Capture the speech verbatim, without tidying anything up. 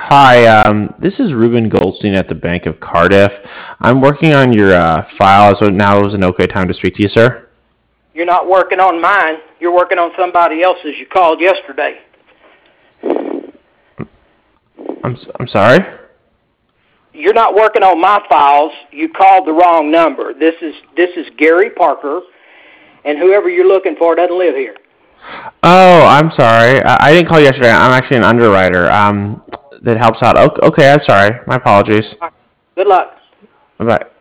Hi, um, this is Ruben Goldstein at the Bank of Cardiff. I'm working on your uh, file, so now is an okay time to speak to you, sir? You're not working on mine. You're working on somebody else's. You called yesterday. I'm s- I'm sorry. You're not working on my files. You called the wrong number. This is this is Gary Parker, and whoever you're looking for doesn't live here. Oh, I'm sorry. I, I didn't call you yesterday. I'm actually an underwriter. Um, that helps out. Okay, okay, I'm sorry. My apologies. All right. Good luck. Bye bye.